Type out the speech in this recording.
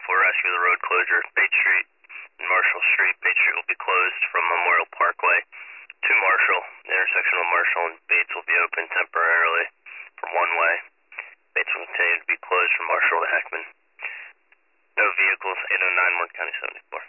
Rescue the road closure. Bates Street and Marshall Street. Bates Street will be closed from Memorial Parkway to Marshall. The intersection of Marshall and Bates will be open temporarily for one way. Bates will continue to be closed from Marshall to Heckman. No vehicles, 809 Warren County 74.